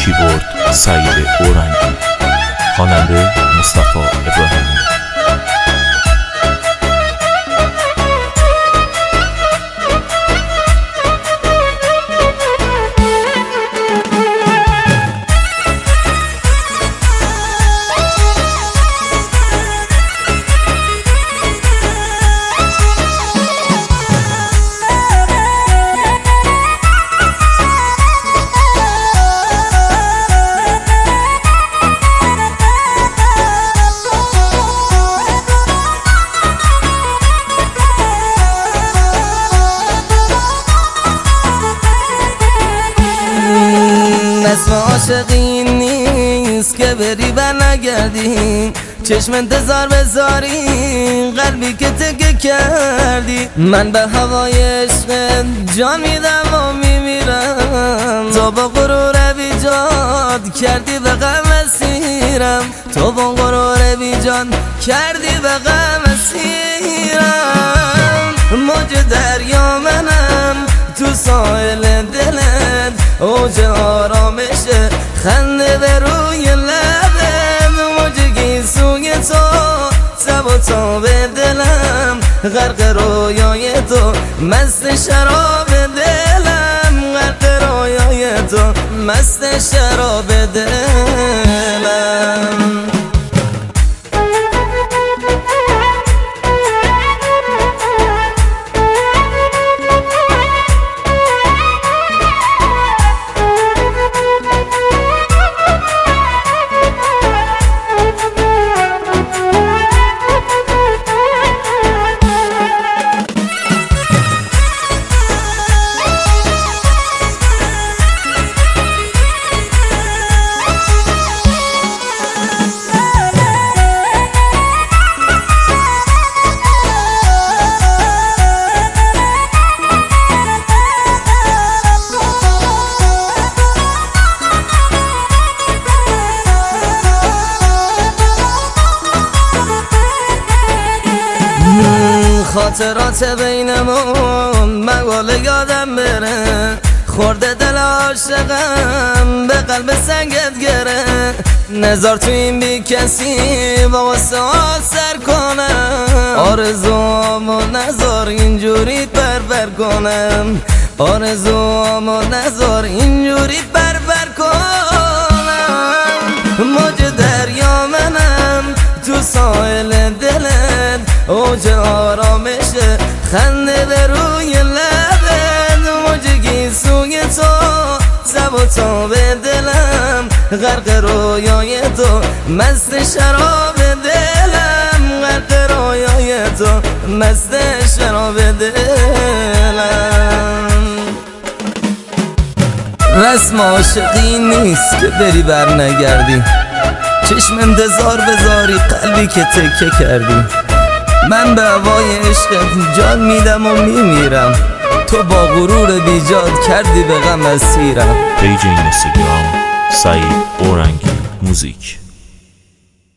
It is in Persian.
کیبورد سعید اورنگی، خواننده مصطفی ابراهیمی. اسم عاشقی نیست که بری بر نگردی، چشم انتظار بذاری قلبی که تکه کردی. من به هوای عشق جان میدم و میمیرم، تو با غرور بیجاد کردی به غم اسیرم، تو با غرور بیجان کردی به غم اسیرم. موج دریا منم تو ساحل دلت، اوج آرامش خنده به روی لبت، موج گیسوی تو سب و تاب دلم، غرق رویای تو مست شراب دلم، غرق رویای تو مست شراب دلم. خاطرات بینمون مقاله یادم بره، خورده دل عاشقم به قلب سنگت گره. نظر تو این بی کسی با واسه سر کنم، آرزوامو نظر اینجوری بر کنم، آرزوامو نظر اینجوری بر کنم. موج دریا منم تو ساحل دلت، اوج آرامش خنده به روی لبت، موج گیسوی تو سب و تاب دلم، غرق رویای تو مست شراب دلم، غرق رویای تو مست شراب دلم. رسم عاشقی نیست که بری بر نگردی، چشم انتظار بذاری قلبی که تکه کردی. من به هوای عشقت جان میدم و میمیرم، تو با غرور بیجاد کردی به غم اسیرم. پیج اینستاگرام سعید اورنگی موزیک.